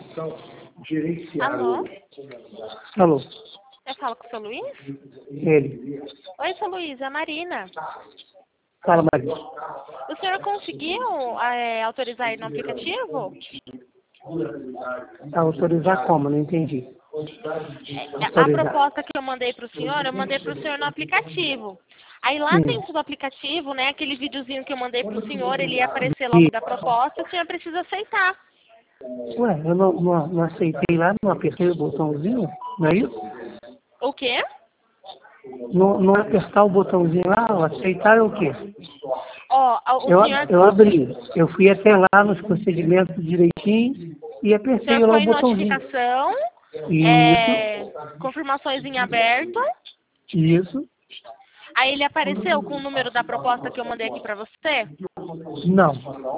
Alô? Alô, Eu falo com o seu Luiz? ele. Oi, seu Luiz, é a Marina. Fala, Maria. O senhor conseguiu autorizar ele no aplicativo? Autorizar como? Não entendi. A Autorizar. proposta que eu mandei para o senhor, eu mandei para o senhor no aplicativo. Aí lá Sim. dentro do aplicativo, né, aquele videozinho que eu mandei para o senhor, ele ia aparecer lá o E, nome da proposta, o senhor precisa aceitar. ué, eu não aceitei lá, não apertei o botãozinho, não é isso? O quê? Não apertar o botãozinho lá, o aceitar é o quê? Ó, o senhor, Eu abri, eu fui até lá nos procedimentos direitinho e o apertei senhor lá o foi em botãozinho. notificação, Isso, confirmações em aberto. isso. Aí ele apareceu com o número da proposta que eu mandei aqui para você? Não.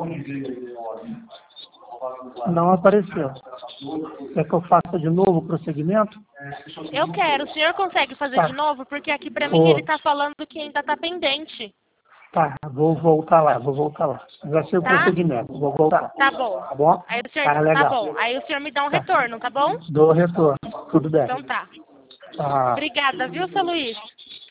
Não apareceu. Quer que eu faça de novo o procedimento? Eu quero. O senhor consegue fazer de Tá. novo? Porque aqui para mim ele Vou, está falando que ainda está pendente. tá, vou voltar lá. Vai ser o Tá? procedimento, vou voltar. Tá bom. Tá bom? Aí o senhor, Tá tá legal. bom. Aí o senhor me dá um Tá. retorno, tá bom? Dou retorno. Tudo bem. Então tá. Tá. Obrigada, viu, seu Luiz?